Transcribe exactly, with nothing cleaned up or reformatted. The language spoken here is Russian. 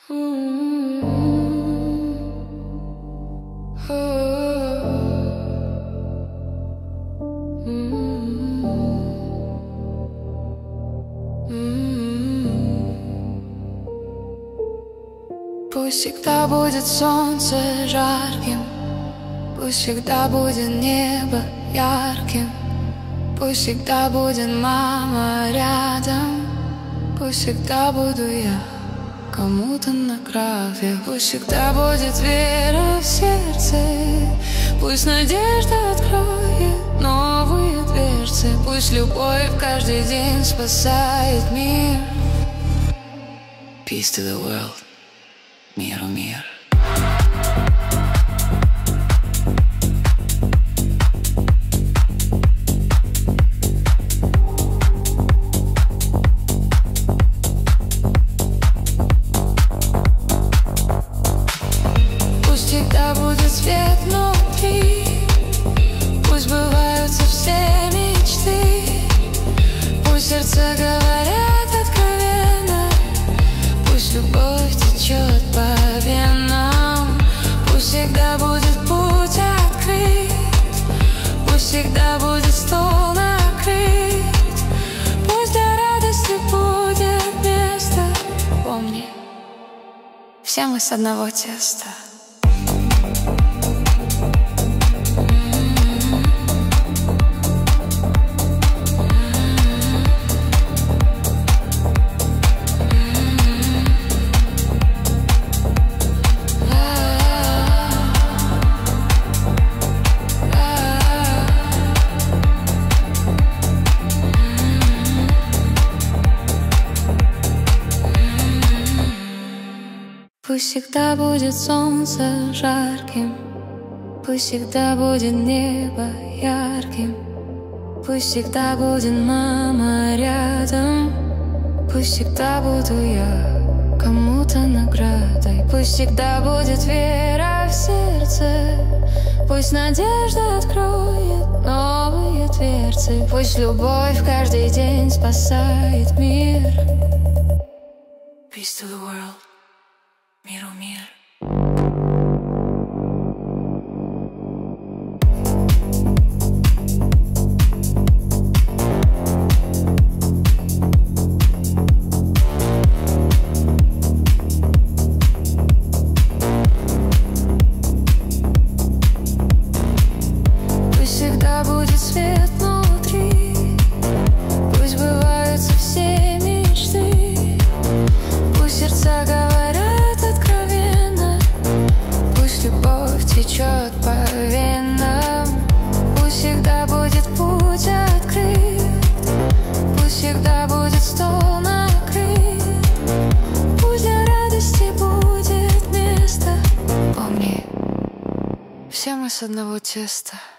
Пусть всегда будет солнце жарким, пусть всегда будет небо ярким, пусть всегда будет мама рядом, пусть всегда буду я кому-то на крове. Пусть всегда будет вера в сердце, пусть надежда откроет новые дверцы, пусть любовь каждый день спасает мир. Peace to the world. Миру мир. Пусть всегда будет свет внутри, пусть сбываются все мечты, пусть сердца говорят откровенно, пусть любовь течет по венам, пусть всегда будет путь открыт, пусть всегда будет стол накрыт, пусть для радости будет место. Помни, все мы с одного теста. Пусть всегда будет солнце жарким, пусть всегда будет небо ярким, пусть всегда будет мама рядом, пусть всегда буду я кому-то наградой, пусть всегда будет вера в сердце, пусть надежда откроет новые дверцы, пусть любовь каждый день спасает мир. Peace to the world. Миру мир. Пусть всегда будет свет внутри, пусть сбываются все мечты, пусть сердца говорят откровенно, пусть любовь течет по венам, пусть всегда будет путь открыт, пусть всегда будет стол накрыт, пусть для радости будет место. Помни, все мы с одного теста.